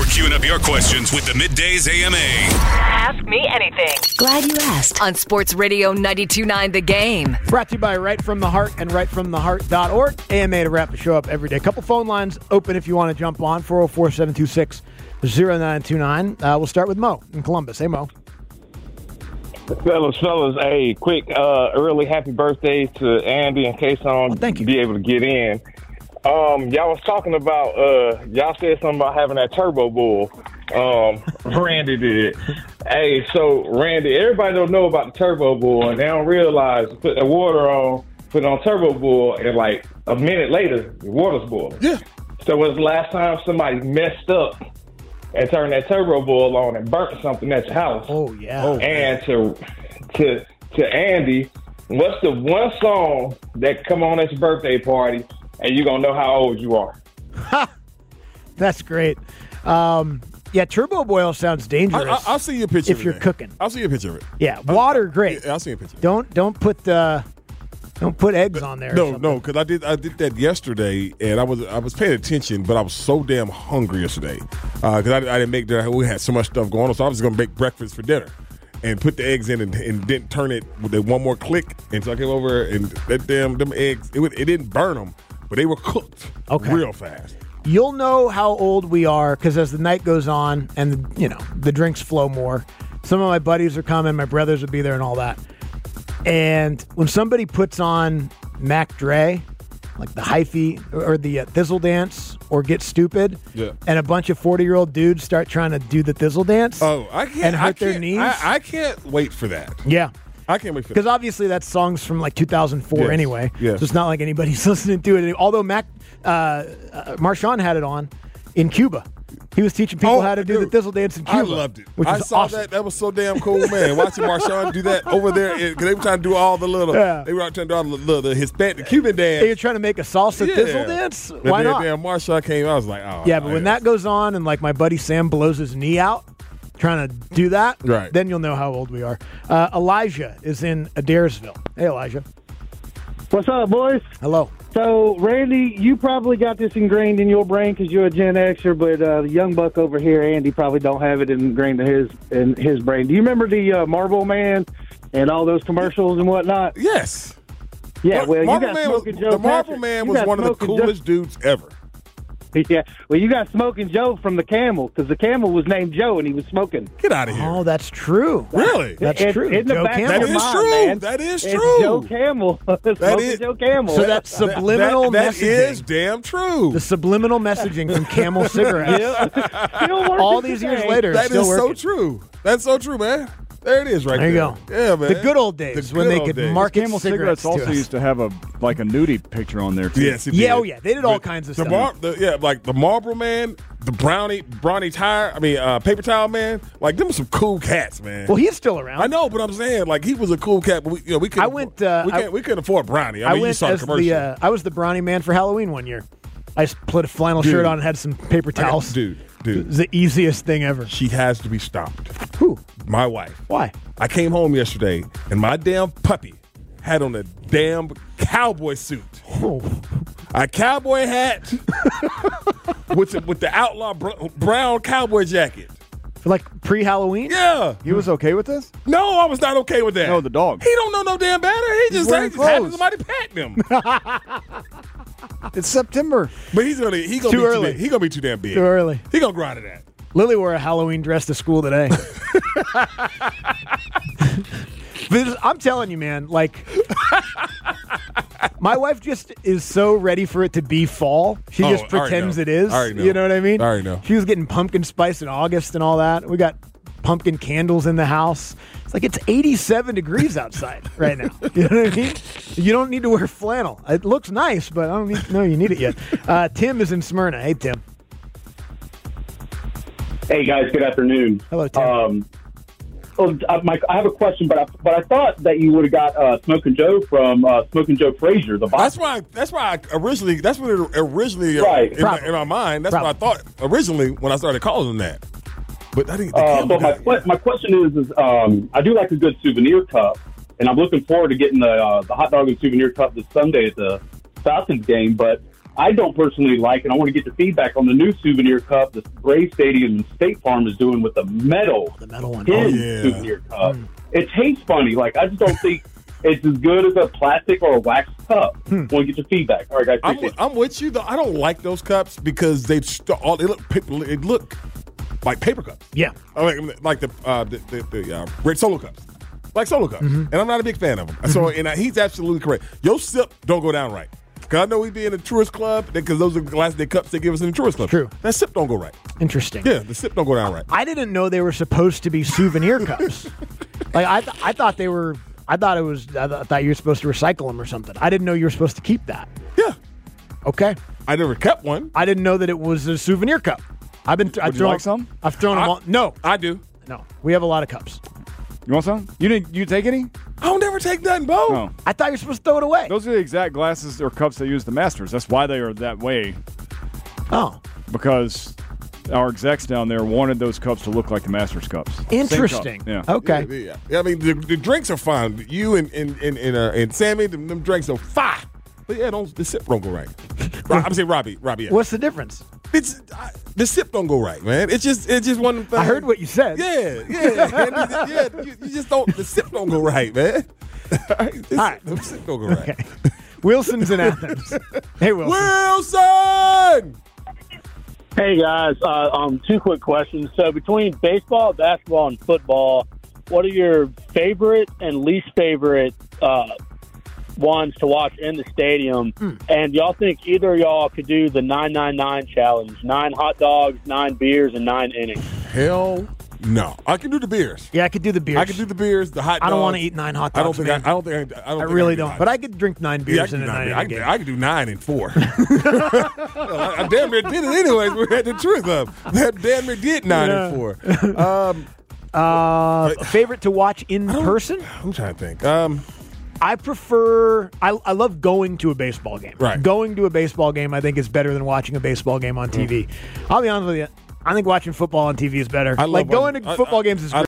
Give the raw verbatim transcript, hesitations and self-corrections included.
We're queuing up your questions with the Middays A M A. Ask me anything. Glad you asked. On Sports Radio ninety-two point nine The Game. Brought to you by Right From The Heart and right from the heart dot org. A M A to wrap the show up every day. Couple phone lines open if you want to jump on. four oh four, seven two six, oh nine two nine. Uh, we'll start with Mo in Columbus. Hey, Mo. Fellas, fellas, hey, quick uh, early happy birthday to Andy in case I don't oh, thank you. be able to get in. Um, y'all was talking about, uh, y'all said something about having that Turbo Bull. Um, Randy did. Hey, so Randy, everybody don't know about the Turbo Bull, and they don't realize put the water on, put it on Turbo Bull, and like a minute later, the water's boiling. Yeah. So when's the last time somebody messed up and turned that Turbo Bull on and burnt something at your house? Oh, yeah. Oh, and to to to Andy, what's the one song that come on at your birthday party and you're going to know how old you are? That's great. Um, yeah, Turbo Boil sounds dangerous. I, I, I'll see you a picture if of it. you're then. cooking. I'll see you a picture of it. Yeah, water, great. Yeah, I'll see you a picture. Don't don't put uh, don't put eggs on there. or No, something. no, because I did I did that yesterday, and I was I was paying attention, but I was so damn hungry yesterday because uh, I, I didn't make dinner. We had so much stuff going on, so I was going to make breakfast for dinner and put the eggs in and, and didn't turn it with the one more click. And so I came over and that damn them eggs, it, it didn't burn them, but they were cooked Okay. real fast. You'll know how old we are because as the night goes on and, you know, the drinks flow more, some of my buddies are coming, my brothers will be there and all that. And when somebody puts on Mac Dre, like the hyphy or the uh, Thizzle Dance or Get Stupid, Yeah. and a bunch of forty-year-old dudes start trying to do the Thizzle Dance Oh, I can't and I hurt their can't- knees. I, I can't wait for that. yeah. I can't wait for Because that. obviously that song's from like two thousand four Yes, anyway. yes. So it's not like anybody's listening to it. Although Mac, uh, uh, Marshawn had it on in Cuba. He was teaching people Oh, how to do dude, the Thizzle Dance in Cuba. I loved it. Which I was saw awesome. that. That was so damn cool, man. Watching Marshawn do that over there because they were trying to do all the little. Yeah. They were trying to do all the, little, the Hispanic, the Cuban dance. They were trying to make a salsa Yeah. Thizzle Dance? And Why then, not? Damn, Marshawn came. I was like, oh. Yeah, but when that goes on and like my buddy Sam blows his knee out trying to do that, Right. then you'll know how old we are. Uh, Elijah is in Adairsville. Hey, Elijah. What's up, boys? Hello. So, Randy, you probably got this ingrained in your brain because you're a Gen Xer, but uh, the young buck over here, Andy, probably don't have it ingrained in his in his brain. Do you remember the uh, Marble Man and all those commercials and whatnot? Yes. Yeah, Mar- well, Marble you got Man was, Smoking Joe. the Marble Patrick. Man You was got one of the Smoking Joe- coolest dudes ever. Yeah, well, you got Smoking Joe from the Camel because the Camel was named Joe and he was smoking. Get out of here. Oh, that's true. Really? That's It- true. In the Joe back Camel. of That your is mind, true. man. That is It's true. Joe Camel. Smoking is- Joe Camel. So that's subliminal that, that, messaging. that is damn true. The subliminal messaging from Camel cigarettes. Still working All these years today. later, That it's still is so working. true. That's so true, man. There it is right There there. you go. Yeah, man. The good old days The when good they old could days. market Camel cigarettes cigarettes to also us. used to have a like a nudie picture on there too. Yes, it Yeah, did. oh yeah, they did all But kinds of the stuff. Mar- the, yeah, like the Marlboro Man, the Brownie, Brownie Tire. I mean, uh, Paper Towel Man. Like them were some cool cats, man. Well, he's still around. I know, but I'm saying like he was a cool cat. But we, you know, we couldn't. I went, uh, we, I- can't, we couldn't afford Brownie. I, I mean, you went saw the as commercial. the uh, I was the Brownie Man for Halloween one year. I just put a flannel Dude. shirt on and had some paper I got- towels. dude, It dude. was the easiest thing ever. She has to be stopped. Who? My wife. Why? I came home yesterday and my damn puppy had on a damn cowboy suit. Oh. A cowboy hat with the, with the outlaw br- brown cowboy jacket. For like pre-Halloween? Yeah. He was okay with this? No, I was not okay with that. No, the dog. He don't know no damn better. He just, wearing he just having clothes. somebody pat him. It's September. But he's gonna he gonna Too be early. Too big. He gonna be too damn big. Too early. He gonna grow out of that. Lily wore a Halloween dress to school today. This- I'm telling you, man, like, my wife just is so ready for it to be fall. She Oh, just I already pretends know. it is. I already know. You know what I mean? I already know. She was getting pumpkin spice in August and all that. We got pumpkin candles in the house. It's like it's eighty-seven degrees outside right now. You know what I mean? You don't need to wear flannel. It looks nice, but I don't need, know you need it yet. Uh, Tim is in Smyrna. Hey, Tim. Hey guys, good afternoon. Hello, Tim. Um, oh, uh, Mike, I have a question, but I, but I thought that you would have got uh, Smoking Joe from uh, Smoking Joe Frazier, the boxer. That's why. That's why I originally. That's what it originally uh, Right. in, my, in my mind. That's Probably. what I thought originally when I started calling him that. But I think. Uh, but my que- my question is, is um, I do like a good souvenir cup, and I'm looking forward to getting the uh, the hot dog and souvenir cup this Sunday at the Falcons game. But I don't personally like, and I want to get the feedback on the new souvenir cup the Brave Stadium and State Farm is doing with the metal, The metal one. tin Oh, yeah. souvenir cup. Mm. It tastes funny. Like, I just don't think it's as good as a plastic or a wax cup. Hmm. Want to get your feedback. All right, guys. I'm, appreciate it. I'm with you though. I don't like those cups because they st- all they look pa- it look like paper cups. Yeah. I mean, like the uh, the, the, the uh, red solo cups, like solo cups, and I'm not a big fan of them. So, and uh, he's absolutely correct. Your sip don't go down right. Cause I know we be in a tourist club because those are the glass day cups they give us in the tourist club. True. That sip don't go right. Interesting. Yeah, the sip don't go down right. I didn't know they were supposed to be souvenir cups. Like I, th- I thought they were. I thought it was. I, th- I thought you were supposed to recycle them or something. I didn't know you were supposed to keep that. Yeah, Okay. I never kept one. I didn't know that it was a souvenir cup. I've been. Th- I've Would you thrown like some? I've thrown them I- all. No, I do. no. We have a lot of cups. You want some? You didn't? You take any? I don't never take nothing, Bo. No. I thought you were supposed to throw it away. Those are the exact glasses or cups they use the Masters. That's why they are that way. Oh, Because our execs down there wanted those cups to look like the Masters cups. Same cup. interesting. Yeah. Okay. Yeah, yeah. Yeah, I mean, the, the drinks are fine. You and and and and, uh, and Sammy, them, them drinks are fine. But yeah, don't the sip don't go right. Ro- I'm saying Robbie, Robbie. Yeah. What's the difference? It's I, the sip don't go right, man. It's just it's just one of the I things. heard what you said. Yeah, yeah, man. yeah. You, you just don't. The sip don't go right, man. All right, the, All right. the sip don't go right. Okay. Wilson's in Athens. Hey, Wilson. Wilson. Hey guys, uh, um, two quick questions. So between baseball, basketball, and football, what are your favorite and least favorite uh, ones to watch in the stadium? Hmm. And y'all think either of y'all could do the nine nine nine challenge? Nine hot dogs, nine beers, and nine innings. Hell no. I can do the beers. Yeah, I could do the beers. I can do the beers. The hot. I don't dogs. want to eat nine hot dogs. I don't think. I, man. I don't think. I, I don't. I think really can do don't. hot But I dogs. could drink nine Yeah, I beers can, in do a nine, night. I, can, I can do nine and four. I, I damn near did it anyways. We had the truth club. That damn near did nine Yeah. and four. Um, Uh, favorite to watch in person? I'm trying to think. Um, I prefer. I, I love going to a baseball game. Right. Going to a baseball game, I think, is better than watching a baseball game on T V. I'll be honest with you. I think watching football on T V is better. I love like going watching- to I- football I- games is I